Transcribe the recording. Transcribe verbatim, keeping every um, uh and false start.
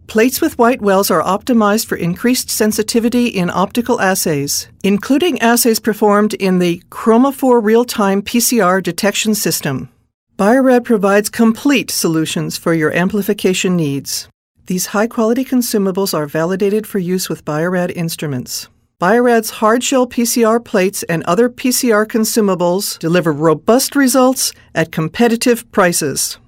Plates with white wells are optimized for increased sensitivity in optical assays, including assays performed in the Chromophore real-time P C R detection system. Bio-Rad provides complete solutions for your amplification needs. These high-quality consumables are validated for use with Bio-Rad instruments. Bio-Rad's hard-shell P C R plates and other P C R consumables deliver robust results at competitive prices.